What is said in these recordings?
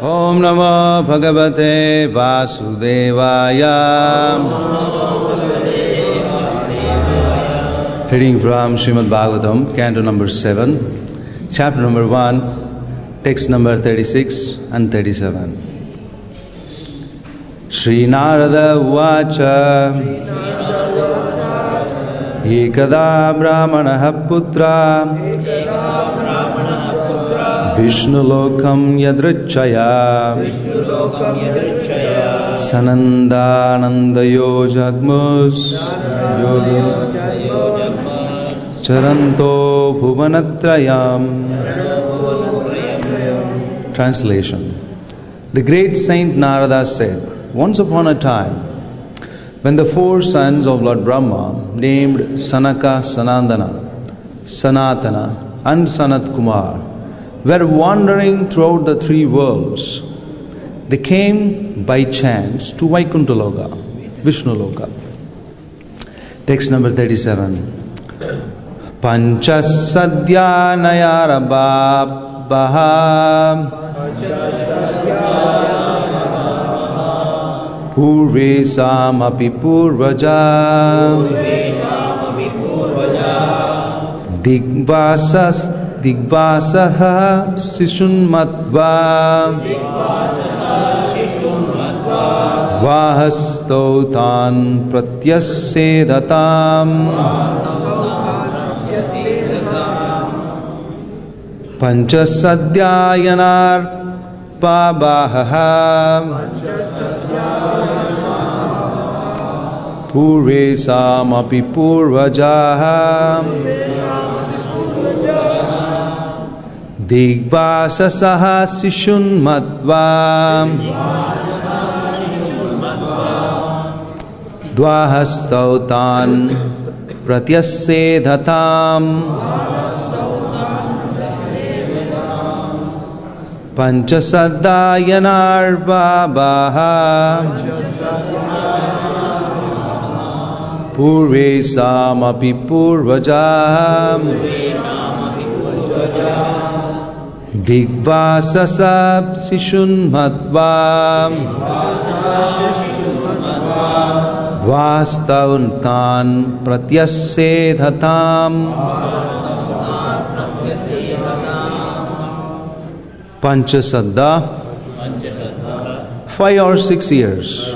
Om Namo Bhagavate Vasudevaya. Reading from Srimad Bhagavatam, Canto number 7, chapter number 1, text number 36 and 37. Shri Narada Uvacha Ekada Brahmanaha Putra Vishnu Lokam Yadrichaya Sanandanandayo Jagmus Charanto Bhuvanatrayam. Translation. The great Saint Narada said, once upon a time, when the four sons of Lord Brahma, named Sanaka, Sanandana, Sanatana, and Sanat Kumar, were wandering throughout the three worlds, they came by chance to Vaikuntha Loka, Vishnu Loka. Text number 37. Panchasadya Nayarabaha Purve Samapi Purvaja Digvasaha Sishunmatva Vahastotan Pratyassedatam Panchasadhyayanar Pabaha Purve Samapi Purvajaha Digvasaha Sishunmatva Dvahastautan Pratyassedatam Panchasadhayanar Babaha Purve Samapi Purvaja Digvasasab Sishunmatva Dvastauntan Pratyassedatam Panchasaddha 5 or 6 years.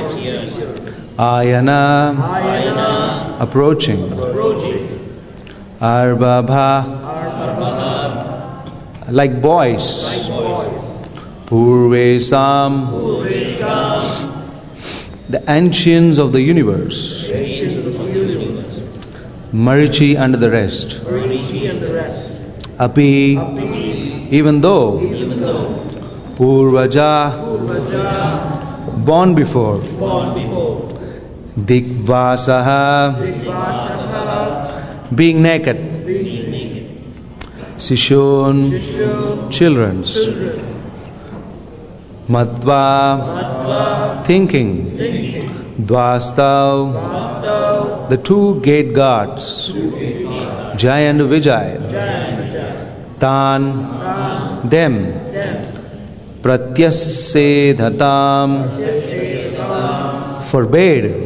Ayana approaching. Arbabha like boys. Purvesam the ancients of the universe. Marichi and the rest. Api even though Purvaja born before. Digvasaha being naked. Sishun children's. Matva thinking. Dvastav the two gate guards. Jai and Vijay. Tan them. Pratyassedatam forbade.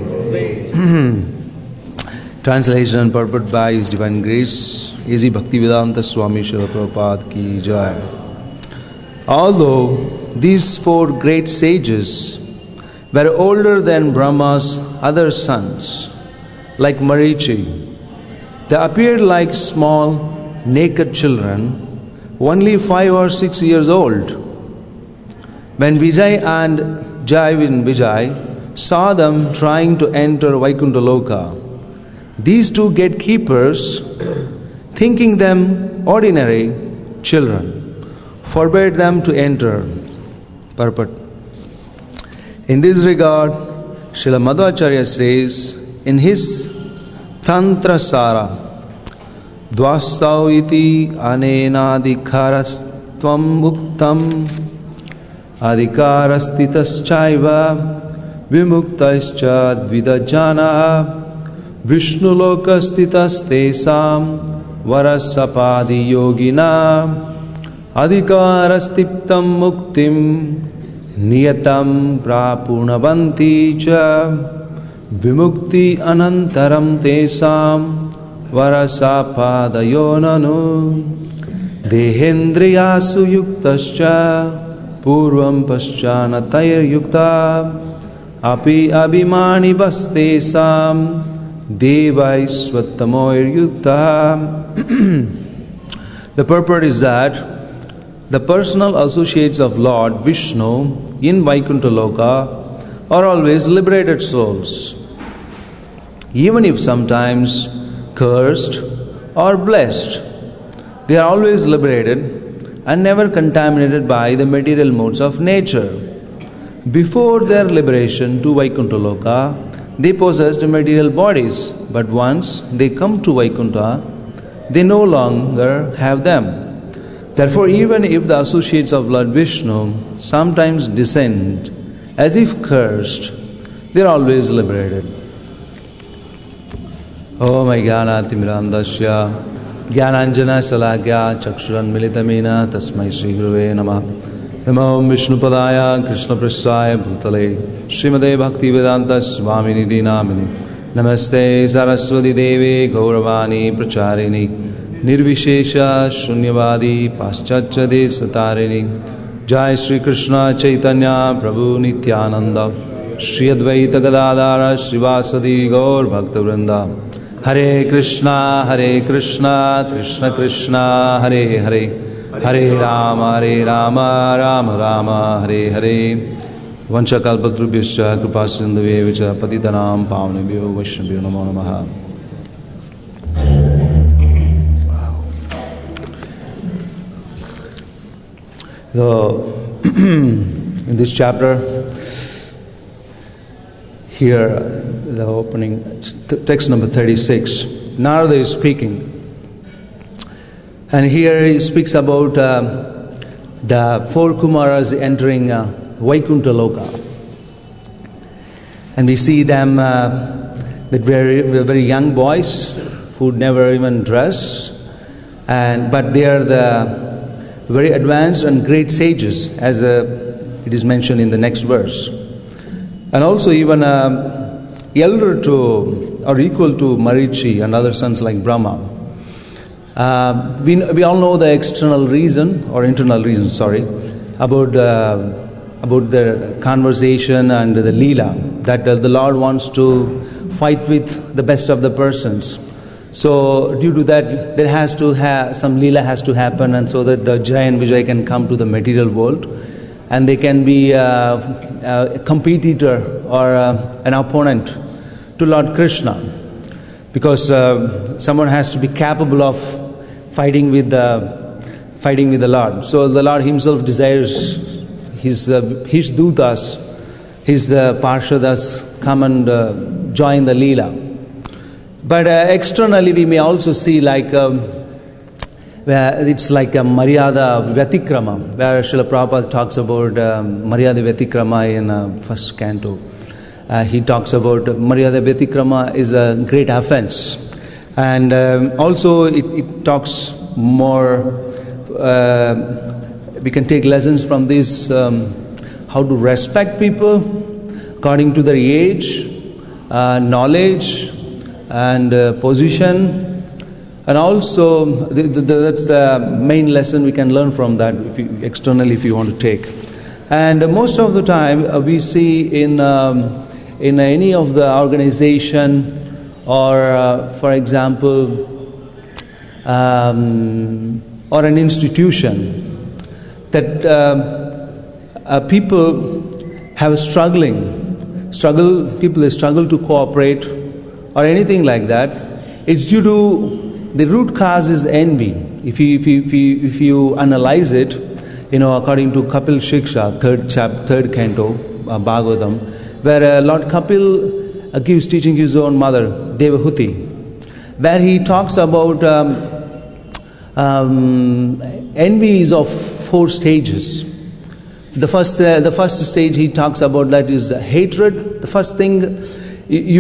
Translation and purport by His Divine Grace A.Z. Bhaktivedanta Swami Srila Prabhupada Ki Jai. Although these four great sages were older than Brahma's other sons, like Marichi, they appeared like small naked children, only 5 or 6 years old. When Vijay and Vijay saw them trying to enter Vaikuntha Loka, these two gatekeepers, thinking them ordinary children, forbade them to enter. Purport. In this regard, Srila Madhvacharya says in his Tantra Sara, Dvastau iti anena adhikarastvam muktam adhikarastitas-chaiva vimuktaischa dvidajanaha Vishnu lokastitas tesam varasapadi yogina adhikarastiptam muktim niyatam prapunavanti cha vimukti anantaram tesam varasapadayonanu dehendriyasu yuktascha purvam paschanatayar yukta api abhimani bastesam devai swatamoir yukta. The purport is that the personal associates of Lord Vishnu in Vaikuntha Loka are always liberated souls, even if sometimes cursed or blessed. They are always liberated and never contaminated by the material modes of nature. Before their liberation to Vaikuntha Loka, they possessed material bodies, but once they come to Vaikuntha, they no longer have them. Therefore, even if the associates of Lord Vishnu sometimes descend as if cursed, they are always liberated. Om Jnanatimmirandasya Jnananjana Salakya Chakshuran Militamena Tasmai Shri Guruve Namah. Namo Vishnupadaya Krishna Prasthaya Bhutale Srimade Bhaktivedanta Swamini Dinamini Namaste Saraswati Devi Gauravani Pracharini Nirvishesha Shunyavadi Paschatya Desatarini Jai Shri Krishna Chaitanya Prabhu Nityananda Shri Advaita Gadadara Srivasadi Gaur Bhaktavrinda Hare Krishna Krishna Krishna Hare Hare Hare Rama Rama Rama Hare Hare Vanchakalpatrubhyascha Kripasindhave Vicha Patitanam Pavanebhyo Vaishnavyo Namo Namaha. In this chapter, here, the opening, text number 36, Narada is speaking. And here he speaks about the four Kumaras entering Vaikuntha Loka. And we see them, that very young boys who never even dress, but they are the very advanced and great sages, as it is mentioned in the next verse. And also even elder to or equal to Marichi and other sons like Brahma. We all know the external reason or internal reason, about the conversation and the Leela, that the Lord wants to fight with the best of the persons. So due to that, there has to have some Leela has to happen, and so that the Jai and Vijay can come to the material world, and they can be a competitor or an opponent to Lord Krishna, because someone has to be capable of fighting with the Lord. So the Lord Himself desires His dutas, His parshadas come and join the Leela. But externally we may also see it's like a Maryada Vyatikrama, where Srila Prabhupada talks about Maryada Vyatikrama in first canto. He talks about Maryada Vyatikrama is a great offense. And also it talks more, we can take lessons from this, how to respect people according to their age, knowledge and position. And also that's the main lesson we can learn from that externally if you want to take. And most of the time we see in any of the organization, or for example or an institution, that people have people struggle to cooperate or anything like that. It's due to the root cause is envy. If you analyze it, according to Kapil Shiksha, third canto, Bhagavatam, where Lord Kapil gives teaching his own mother, Devahuti, where he talks about envy is of 4 stages. The first stage he talks about, that is hatred. The first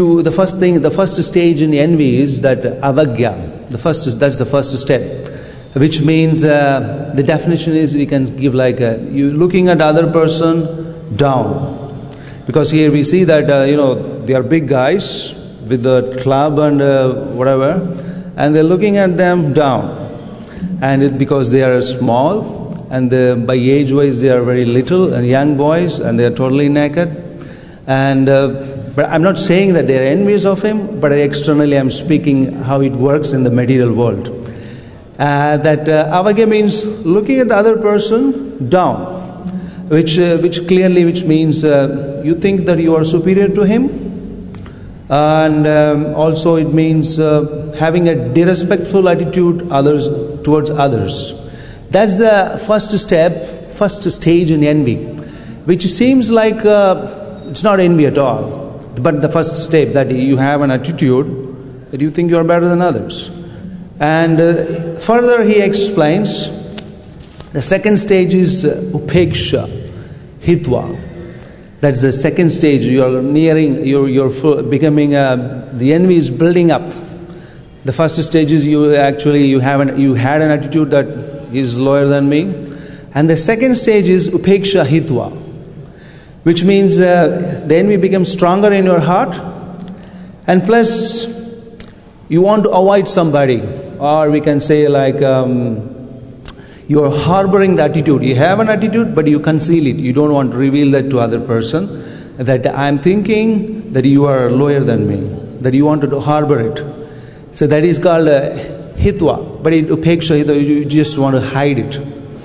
stage in envy is that avagya. That's the first step. which means the definition is we can give like you looking at other person down. Because here we see that they are big guys with the club and whatever, and they're looking at them down, and because they are small and by age wise they are very little and young boys and they are totally naked, and but I'm not saying that they are envious of him, but externally I'm speaking how it works in the material world. That avagya means looking at the other person down, which means you think that you are superior to him, and also it means having a disrespectful attitude towards others. That's the first stage in envy, which seems like it's not envy at all, but the first step that you have an attitude that you think you are better than others. And further he explains the second stage is upeksha, hitva. That's the second stage. You are nearing, you're becoming, the envy is building up. The first stage is you had an attitude that is lower than me. And the second stage is upeksha hitva, which means the envy becomes stronger in your heart, and plus you want to avoid somebody, or we can say like you are harboring the attitude. You have an attitude, but you conceal it. You don't want to reveal that to other person, that I'm thinking that you are lower than me, that you wanted to harbor it. So that is called hitva, but upeksha hitva, you just want to hide it.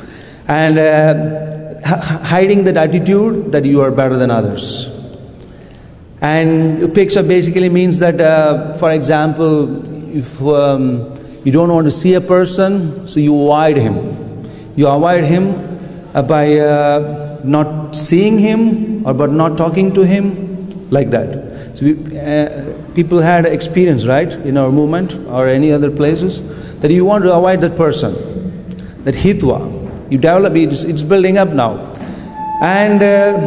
And hiding that attitude that you are better than others. And upeksha basically means that, for example, if you don't want to see a person, so you avoid him. You avoid him by not seeing him or but not talking to him, like that. So people had experience, right, in our movement or any other places, that you want to avoid that person, that hitva. You develop it, it's building up now. And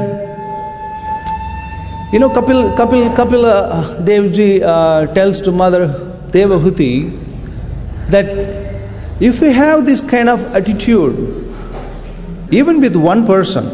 Kapil Devji tells to Mother Devahuti that if we have this kind of attitude, even with one person,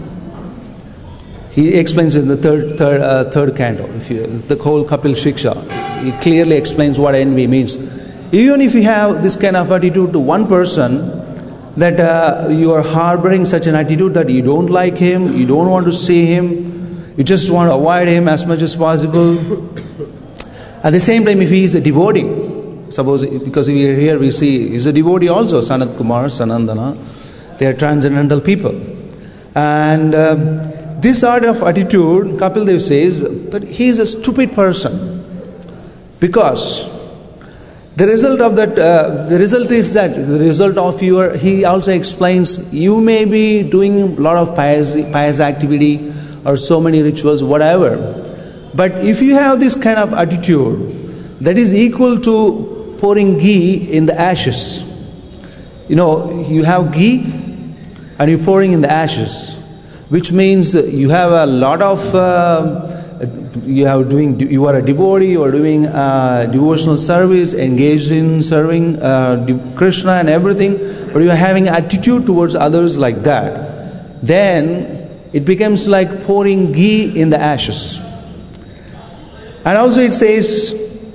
he explains in the third canto, the whole Kapil Shiksha, he clearly explains what envy means. Even if you have this kind of attitude to one person, that you are harboring such an attitude that you don't like him, you don't want to see him, you just want to avoid him as much as possible. At the same time, if he is a devotee, suppose, because here we see he's a devotee also, Sanat Kumar, Sanandana, they are transcendental people. And this sort of attitude, Kapil Dev says that he is a stupid person, because the result of that, the result of your, he also explains, you may be doing a lot of pious activity or so many rituals, whatever. But if you have this kind of attitude, that is equal to pouring ghee in the ashes. You have ghee and you're pouring in the ashes, which means you have a lot of, you are a devotee, you are doing devotional service, engaged in serving Krishna and everything, but you are having attitude towards others like that, then it becomes like pouring ghee in the ashes. And also it says,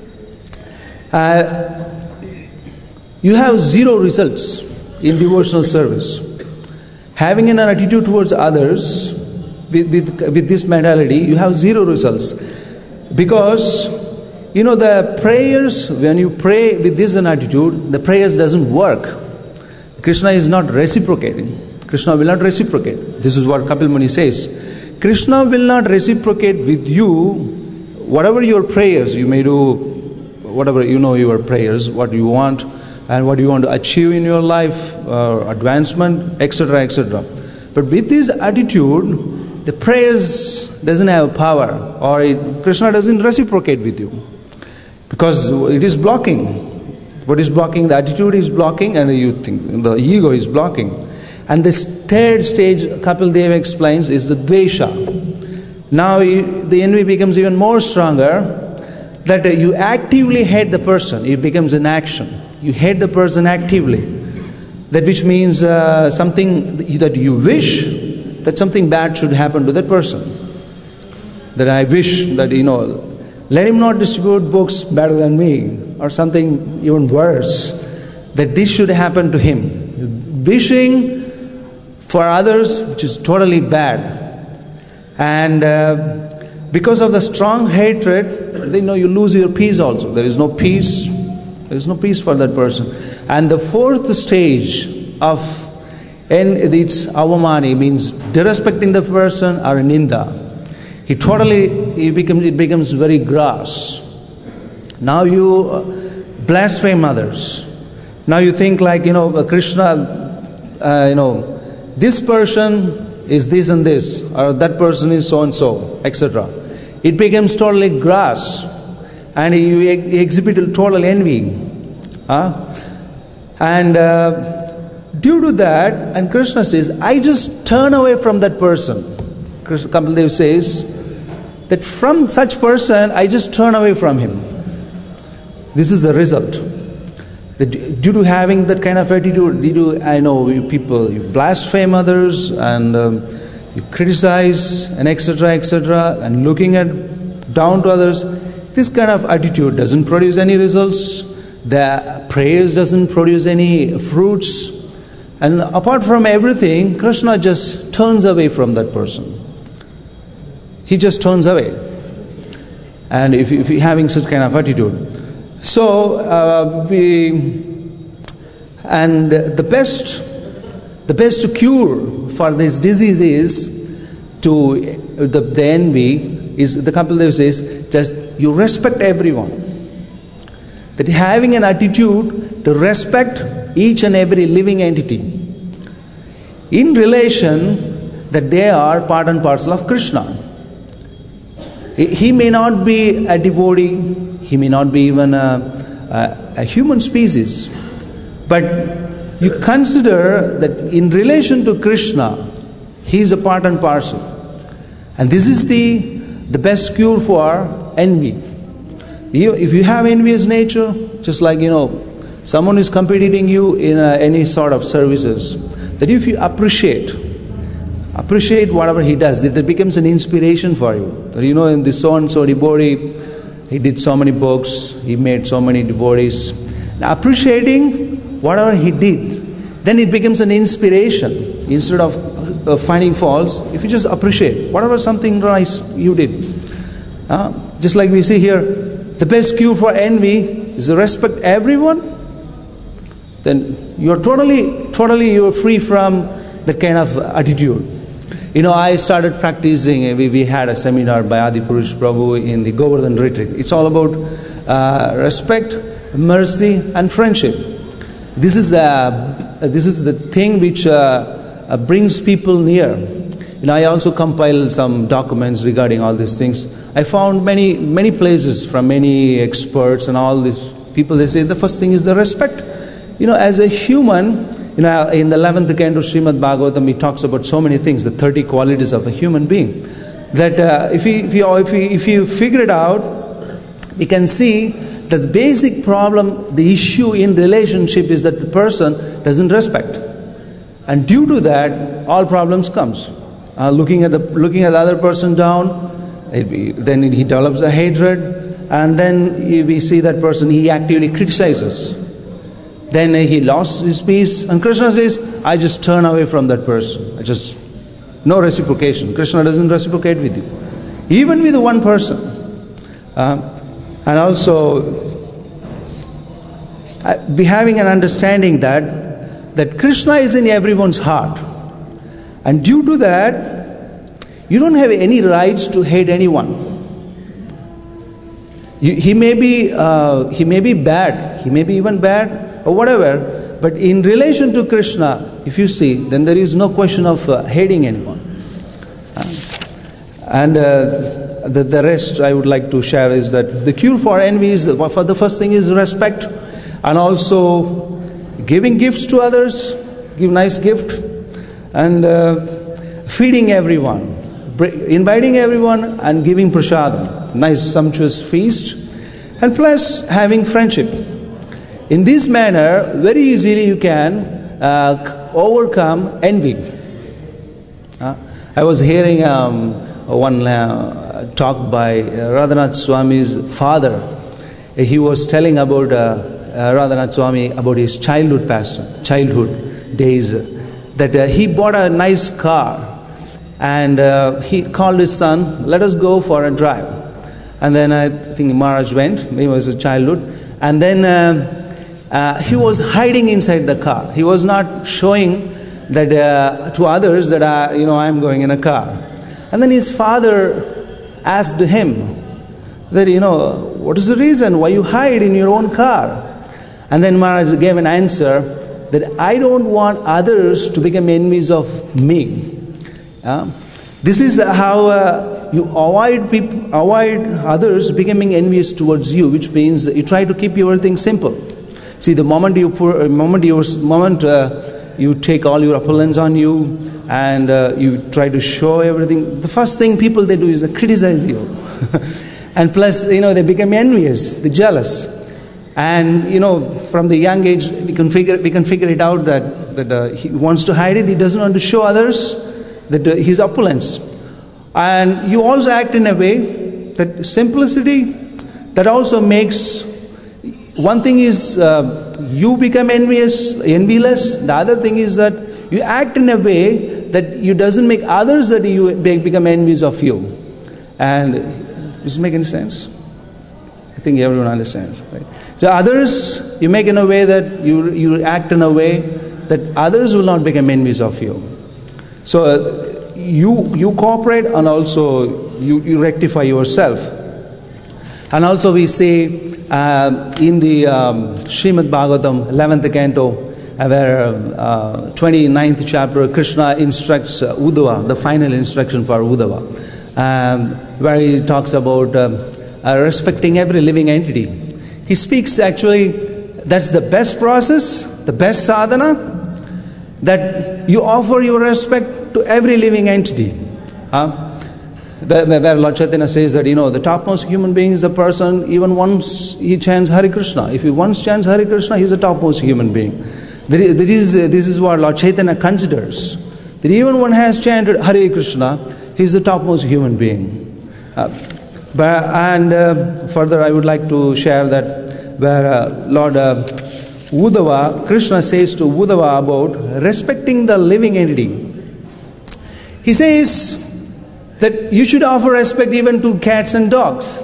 you have zero results in devotional service. Having an attitude towards others with this mentality, you have zero results. Because, the prayers, when you pray with this attitude, the prayers doesn't work. Krishna is not reciprocating. Krishna will not reciprocate. This is what Kapil Muni says. Krishna will not reciprocate with you whatever your prayers you may do, whatever your prayers, what you want and what you want to achieve in your life, advancement, etc., etc. But with this attitude, the prayers doesn't have power, or Krishna doesn't reciprocate with you, because it is blocking. What is blocking? The attitude is blocking, and you think the ego is blocking. And this third stage, Kapil Dev explains, is the dvesha. Now the envy becomes even more stronger, that you actively hate the person. It becomes an action. You hate the person actively. that which means something that you wish that something bad should happen to that person. That I wish that, let him not distribute books better than me, or something even worse, that this should happen to him. Wishing for others, which is totally bad. And because of the strong hatred, you lose your peace also. There is no peace. There is no peace for that person. And the fourth stage of it's avamani, means disrespecting the person, or ninda. It becomes very gross. Now you blaspheme others. Now you think like, Krishna, this person is this and this, or that person is so and so, etc. It becomes totally gross, and you exhibit total envy. And due to that, and Krishna says, I just turn away from that person. Kapil Dev says that from such person, I just turn away from him. This is the result. That due to having that kind of attitude, you blaspheme others, and you criticize, and etc., and looking down to others. This kind of attitude doesn't produce any results. The prayers doesn't produce any fruits. And apart from everything, Krishna just turns away from that person. He just turns away. And if you're having such kind of attitude. So, the best cure for this disease is the envy, is the Kapil Dev says, just you respect everyone. That having an attitude to respect each and every living entity in relation that they are part and parcel of Krishna. He may not be a devotee, he may not be even a human species, but you consider that in relation to Krishna, he is a part and parcel. And this is the best cure for envy. If you have envious nature, just like, someone is competing you in any sort of services, that if you appreciate whatever he does, that it becomes an inspiration for you. That, in this so-and-so devotee, he did so many books, he made so many devotees. Now, appreciating whatever he did, then it becomes an inspiration. Instead of finding faults, if you just appreciate whatever something nice you did. Just like we see here, the best cure for envy is to respect everyone. Then you're totally you're free from that kind of attitude. I started practicing, we had a seminar by Adipurush Prabhu in the Govardhan retreat. It's all about respect, mercy and friendship. This is the thing which brings people near. I also compiled some documents regarding all these things. I found many places from many experts and all these people, they say the first thing is the respect. As a human, in the 11th canto Srimad Bhagavatam, it talks about so many things, the 30 qualities of a human being. That if you figure it out, we can see that the basic problem, the issue in relationship is that the person doesn't respect. And due to that, all problems comes. Looking at the other person down, then he develops a hatred, and then we see that person, he actively criticizes. Then he lost his peace, and Krishna says, I just turn away from that person. No reciprocation. Krishna doesn't reciprocate with you. Even with one person. And also, be having an understanding that Krishna is in everyone's heart. And due to that, you don't have any rights to hate anyone. He may be bad, he may be even bad, or whatever, but in relation to Krishna, if you see, then there is no question of hating anyone. And the rest I would like to share is that the cure for envy is, for the first thing is respect, and also giving gifts to others, give nice gift, and feeding everyone, inviting everyone and giving prasadam, nice sumptuous feast, and plus having friendship. In this manner, very easily you can overcome envy. I was hearing one talk by Radhanath Swami's father. He was telling about Radhanath Swami about his childhood days, that he bought a nice car and he called his son, let us go for a drive. And then I think Maharaj went, he was a childhood, and then he was hiding inside the car. He was not showing that to others that I am going in a car. And then his father asked him that, what is the reason why you hide in your own car? And then Maharaj gave an answer that I don't want others to become enemies of me. This is how you avoid others becoming envious towards you, which means you try to keep everything simple. See, the moment you take all your opulence on you and you try to show everything, the first thing people they do is criticize you. And plus, they become envious, they're jealous. And from the young age, we can figure it out that he wants to hide it. He doesn't want to show others that his opulence. And you also act in a way that simplicity, that also makes, one thing is you become envious, envious. The other thing is that you act in a way that you doesn't make others that you become envious of you. And does it make any sense? I think everyone understands, right? So others, you make in a way that you act in a way that others will not become envious of you. So you cooperate, and also you rectify yourself. And also we say in the Srimad Bhagavatam, 11th canto, where 29th chapter, Krishna instructs Uddhava, the final instruction for Uddhava, where he talks about respecting every living entity. He speaks actually, that's the best process, the best sadhana, that you offer your respect to every living entity. Where Lord Chaitanya says that, the topmost human being is a person, even once he chants Hare Krishna. If he once chants Hare Krishna, he is a topmost human being. This is what Lord Chaitanya considers. That even one has chanted Hare Krishna, he is the topmost human being. Further, I would like to share that where Lord Uddhava, Krishna says to Uddhava about respecting the living entity. He says that you should offer respect even to cats and dogs.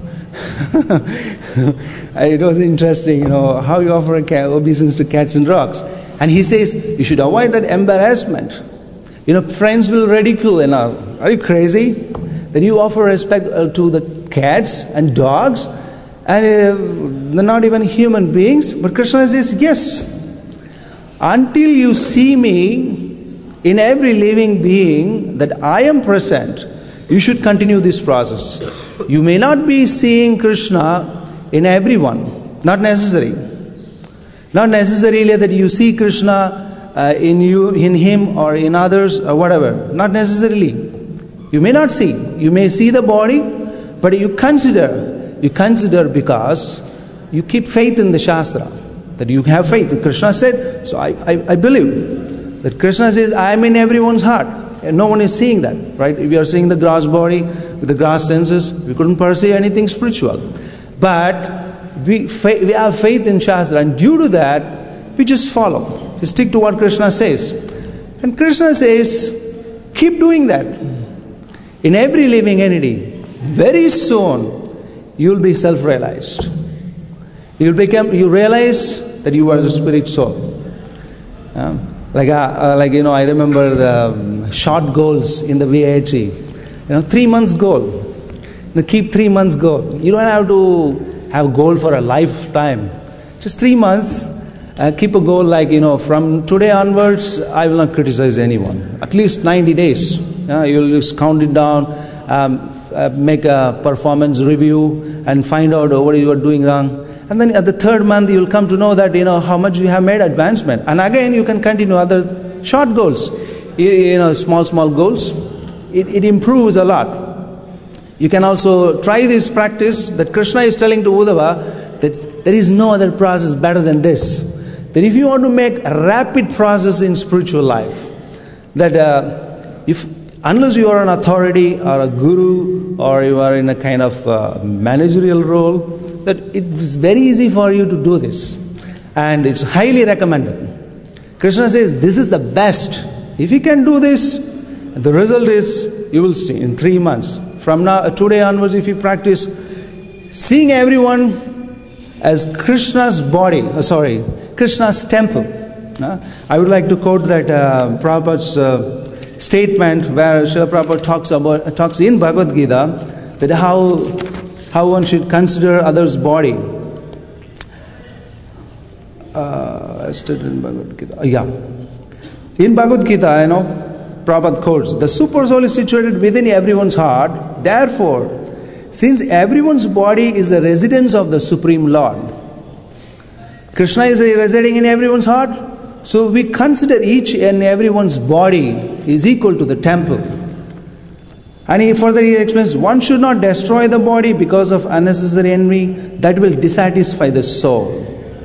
It was interesting, how you offer obeisance to cats and dogs. And he says you should avoid that embarrassment. Friends will ridicule and are you crazy? Then you offer respect to the cats and dogs, and they're not even human beings. But Krishna says, yes, until you see me in every living being, that I am present, you should continue this process. You may not be seeing Krishna in everyone, not necessary. Not necessarily that you see Krishna in you, in him, or in others, or whatever. Not necessarily. You may not see. You may see the body, but you consider because you keep faith in the Shastra, that you have faith. Krishna said, so I believe that Krishna says, I am in everyone's heart. And no one is seeing that, right? If we are seeing the gross body with the gross senses, we couldn't perceive anything spiritual. But we have faith in Shastra, and due to that, we just follow. We stick to what Krishna says. And Krishna says, keep doing that. In every living entity, very soon, you will be self-realized. You realize that you are the spirit soul. I remember the short goals in the VIT. 3 months goal. Keep 3 months goal. You don't have to have a goal for a lifetime. Just 3 months. Keep a goal from today onwards, I will not criticize anyone. At least 90 days. You'll just count it down, make a performance review, and find out what you are doing wrong. And then at the 3rd month, you will come to know that, how much you have made advancement. And again, you can continue other short goals. Small goals. It improves a lot. You can also try this practice that Krishna is telling to Uddhava, that there is no other process better than this. that if you want to make a rapid process in spiritual life, that unless you are an authority or a guru or you are in a kind of managerial role, that it is very easy for you to do this. And it's highly recommended. Krishna says this is the best. If you can do this, the result is, you will see in 3 months. From now, today onwards, if you practice seeing everyone as Krishna's body, Krishna's temple. I would like to quote that Prabhupada's statement where Srila Prabhupada talks in Bhagavad Gita that how one should consider others' body. In Bhagavad Gita, in Bhagavad Gita, Prabhupada quotes, the super soul is situated within everyone's heart. Therefore, since everyone's body is the residence of the Supreme Lord, Krishna is residing in everyone's heart, so we consider each and everyone's body is equal to the temple. And he further explains, one should not destroy the body because of unnecessary envy that will dissatisfy the soul.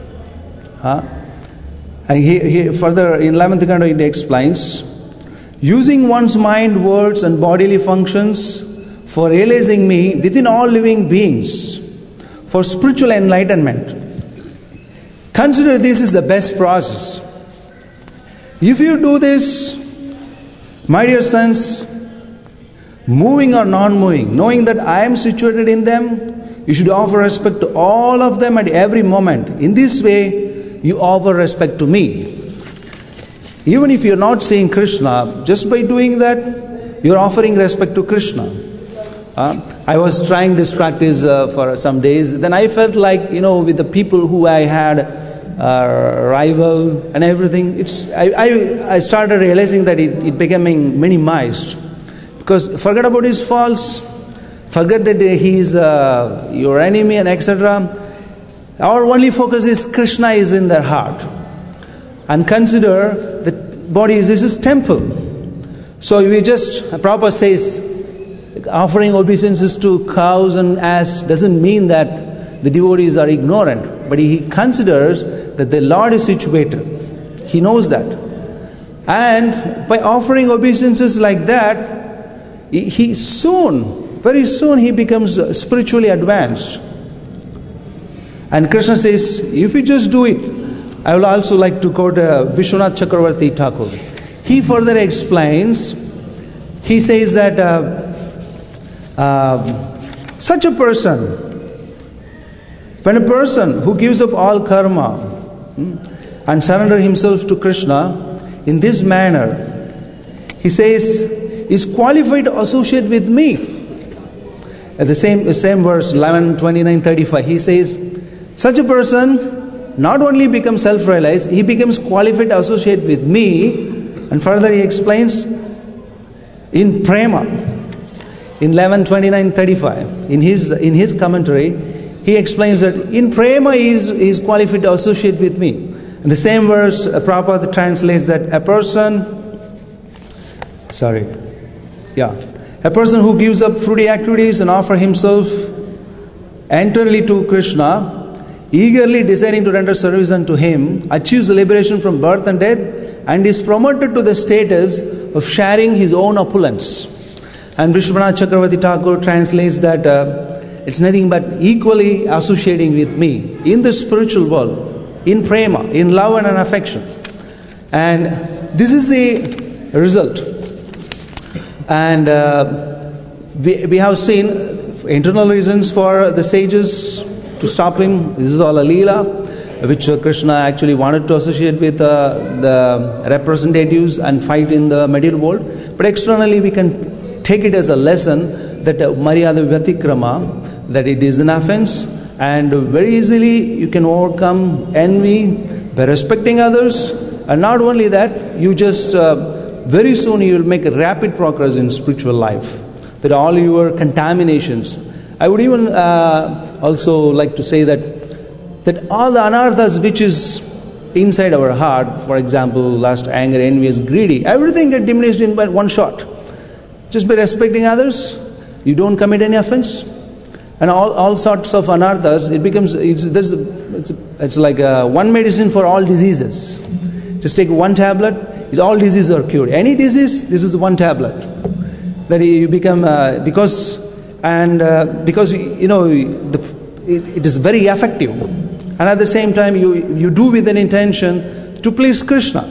And he further in 11th canto he explains, using one's mind, words and bodily functions for realizing me within all living beings for spiritual enlightenment. Consider this is the best process. If you do this, my dear sons, moving or non-moving, knowing that I am situated in them, you should offer respect to all of them at every moment. In this way, you offer respect to me. Even if you're not seeing Krishna, just by doing that, you're offering respect to Krishna. I was trying this practice for some days. Then I felt like, with the people who I had rival and everything, I started realizing that it becoming minimized. Because forget about his faults, forget that he is your enemy and etc. Our only focus is Krishna is in their heart. And consider that body is his temple. So Prabhupada says, offering obeisances to cows and asses doesn't mean that the devotees are ignorant. But he considers that the Lord is situated. He knows that. And by offering obeisances like that, very soon he becomes spiritually advanced. And Krishna says, if you just do it, I will also like to quote Vishwanath Chakravarti Thakur. He further explains, he says that such a person, when a person who gives up all karma and surrender himself to Krishna in this manner, he says, is qualified to associate with me. At the same verse, 11, 29, 35, he says, such a person not only becomes self-realized, he becomes qualified to associate with me. And further he explains, in prema, in 11, 29, 35, in his commentary, he explains that in prema he is qualified to associate with me. In the same verse, Prabhupada translates that a person who gives up fruity activities and offers himself entirely to Krishna, eagerly desiring to render service unto him, achieves liberation from birth and death, and is promoted to the status of sharing his own opulence. And Vishwanath Chakravarti Thakur translates that it's nothing but equally associating with me in the spiritual world, in prema, in love and affection. And this is the result. And we have seen internal reasons for the sages to stop him. This is all a leela, which Krishna actually wanted to associate with the representatives and fight in the material world. But externally we can take it as a lesson that Maryada Vyatikrama, that it is an offense, and very easily you can overcome envy by respecting others. And not only that, you just very soon you will make a rapid progress in spiritual life. That all your contaminations, I would even also like to say that all the anarthas which is inside our heart, for example, lust, anger, envy, greedy, everything get diminished in one shot. Just by respecting others, you don't commit any offense. and all sorts of anarthas, it becomes, it's like one medicine for all diseases. Just take one tablet, all diseases are cured. Any disease, this is one tablet. That you become, because you know, it is very effective. And at the same time, you do with an intention to please Krishna.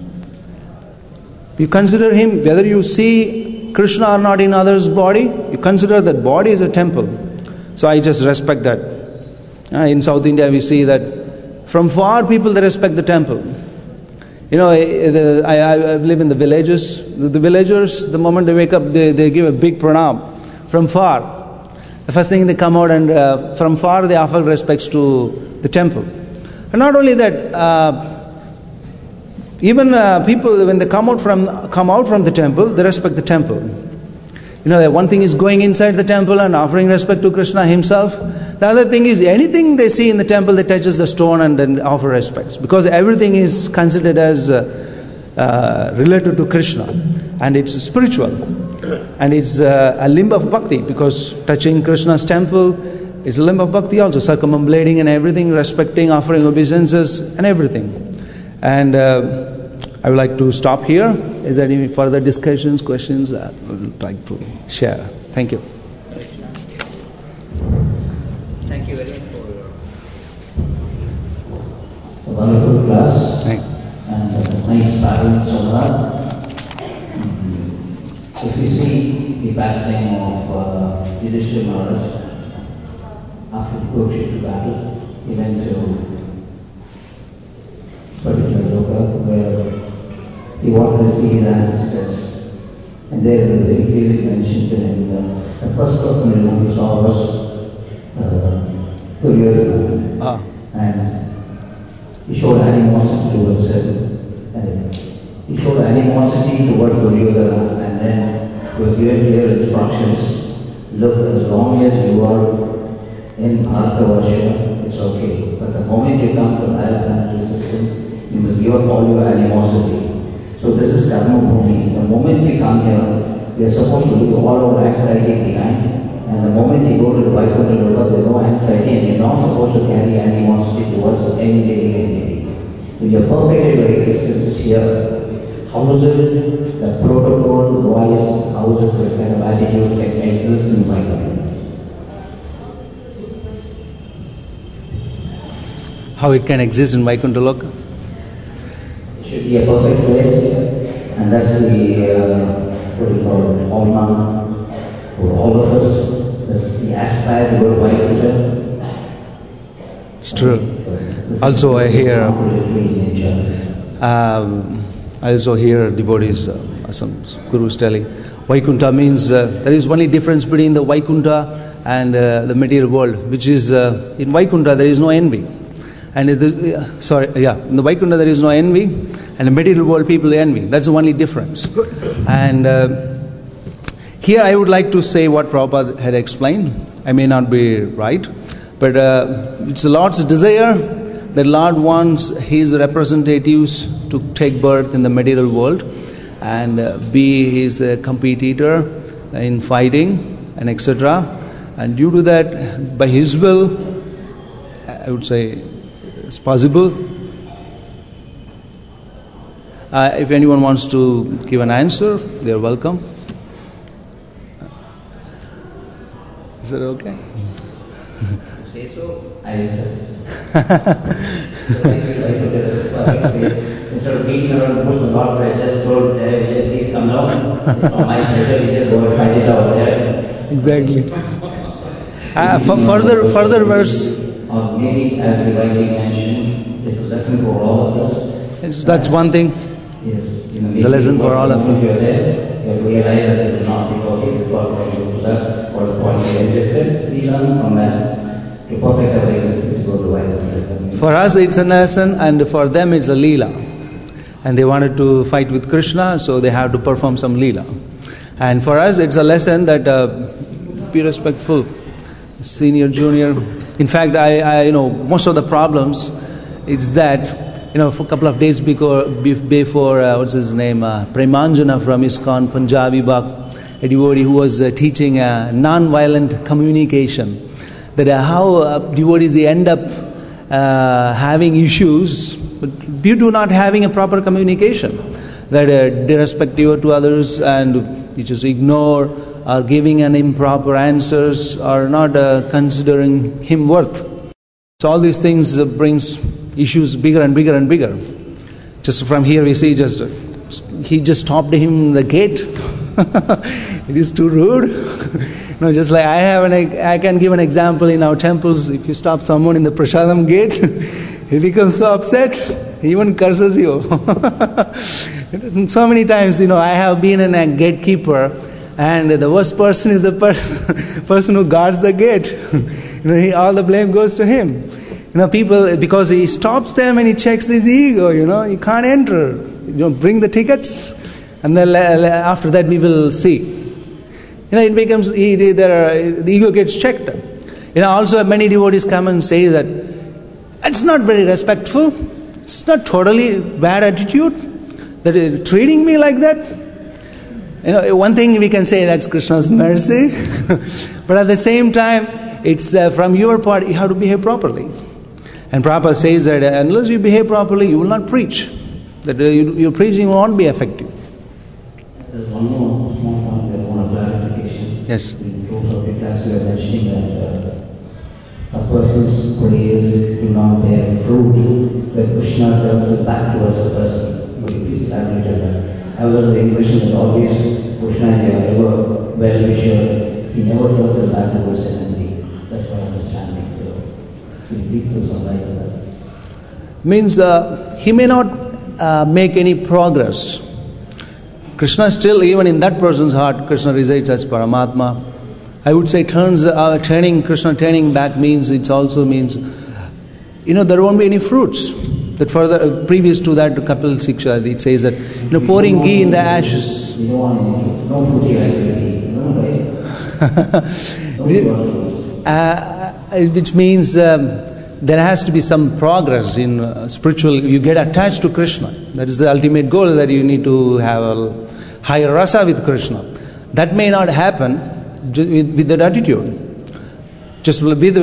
You consider him, whether you see Krishna or not in others' body, you consider that body is a temple. So I just respect that. In South India, we see that from far people, they respect the temple. You know, I live in the villages. The villagers, the moment they wake up, they give a big pranam from far. The first thing they come out and from far they offer respects to the temple. And not only that, even people, when they come out from the temple, they respect the temple. You know, one thing is going inside the temple and offering respect to Krishna himself. The other thing is anything they see in the temple, they touches the stone and then offer respects. Because everything is considered as related to Krishna. And it's spiritual. And it's a limb of bhakti. Because touching Krishna's temple is a limb of bhakti also. Circumambulating and everything, respecting, offering obeisances and everything. And I would like to stop here. Is there any further discussions, questions I would like to share? Thank you. Thank you very much for your wonderful class. Thank you. And nice parents on that. If you see the passing of Yudhishthira Maharaj, after the Kurukshetra battle, he went to particular loka where he wanted to see his ancestors. And there they clearly mentioned to him the first person whom he saw was Duryodhana. And he showed animosity towards him. And he showed animosity towards Duryodhana, and then he was given clear instructions. Look, as long as you are in Bharatavarsha, it's okay. But the moment you come to higher planetary system, you must give up all your animosity. So this is karma bhumi. The moment we come here, we are supposed to leave all our anxiety behind. And the moment you go to the Vaikuntha Loka, there is no anxiety, and you're not supposed to carry animosity towards any living entity. When you're perfected your existence here, how is it that protocol wise, how is it that kind of attitude can exist in Vaikuntha? How it can exist in Vaikuntha Loka? It should be a perfect place, and that's the what do you call it, Alma for all of us. That's the aspire to go to Vaikuntha. It's true. Also, I also hear devotees, some gurus telling, Vaikuntha means there is only difference between the Vaikuntha and the material world, which is in Vaikuntha there is no envy. And in the Vaikuntha there is no envy, and the material world people envy. That's the only difference. And here I would like to say what Prabhupada had explained. I may not be right, but it's the Lord's desire that Lord wants His representatives to take birth in the material world and be His competitor in fighting and etc. And due to that, by His will, I would say it's possible. If anyone wants to give an answer, they are welcome. Is that okay? Say so, I listen. Instead of beating around the bush, the Lord I just told, please come down. It's not my pleasure, we just go and find it out there. Exactly. Further verse. Or maybe, as we rightly mentioned, it's a lesson for all of us. That's one thing. Yes, it's a lesson for all of us. If you're there, you have to realize that this is not the okay, it's God for you to learn, or the point we invested, we learn from that to perfect our existence, go to Vaikuntha. For us it's a lesson, and for them it's a leela. And they wanted to fight with Krishna, so they have to perform some leela. And for us it's a lesson that be respectful, senior, junior. In fact, I most of the problems, it's that, for a couple of days before what's his name, Premanjana from ISKCON, Punjabi Bhakt, a devotee who was teaching non-violent communication. that how devotees end up having issues due to not having a proper communication, that disrespectful to others and you just ignore or giving an improper answers or not considering him worth. So all these things brings issues bigger and bigger and bigger. Just from here we see he just stopped him in the gate. It is too rude. Just like I can give an example in our temples. If you stop someone in the Prasadam gate, he becomes so upset, he even curses you. So many times, I have been a gatekeeper, and the worst person is the person who guards the gate. All the blame goes to him. People, because he stops them and he checks his ego. You can't enter. Bring the tickets, and then after that we will see. It becomes the ego gets checked. Also many devotees come and say that it's not very respectful. It's not totally bad attitude that treating me like that. One thing we can say, that's Krishna's mercy, but at the same time, it's from your part. You have to behave properly. And Prabhupada says that unless you behave properly, you will not preach. That your preaching won't be effective. There's one more small point I want a clarification. Yes. In both of your class, you are mentioning that a person's prayers do not bear fruit when Krishna turns it back towards the person. Would you please elaborate on that? I was under the impression that always Krishna is ever well-wisher. He never turns it back towards the enemy. That's my understanding. So, could you please throw some light on that? Means he may not make any progress. Krishna still, even in that person's heart, Krishna resides as Paramatma. I would say Krishna turning back means, it also means, there won't be any fruits. That further, previous to that, Kapil Siksha, it says that, pouring ghee in the ashes. You don't want any, no fruity activity. Which means there has to be some progress in spiritual. You get attached to Krishna. That is the ultimate goal, that you need to have a higher rasa with Krishna. That may not happen with that attitude. Just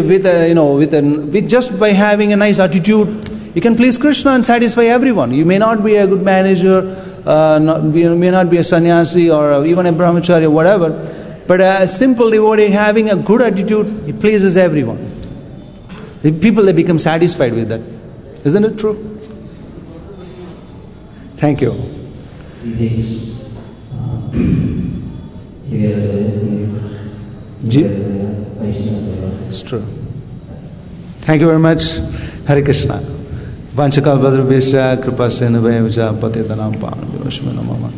just by having a nice attitude, you can please Krishna and satisfy everyone. You may not be a good manager, may not be a sannyasi or even a brahmachari or whatever, but a simple devotee having a good attitude, he pleases everyone. The people, they become satisfied with that. Isn't it true? Thank you. It's true. Thank you very much. Hare Krishna. Vanchakalpadrubhesha kripasena vaja patitanam pavanam namo.